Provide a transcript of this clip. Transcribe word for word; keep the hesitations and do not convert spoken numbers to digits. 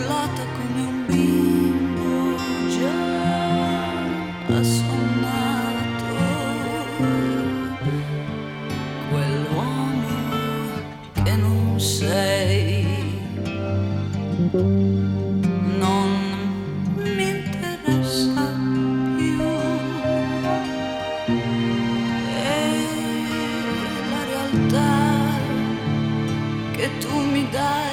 frullata come un bimbo già assonnato, quell'uomo che non sei, non mi interessa più, e la realtà che tu mi dai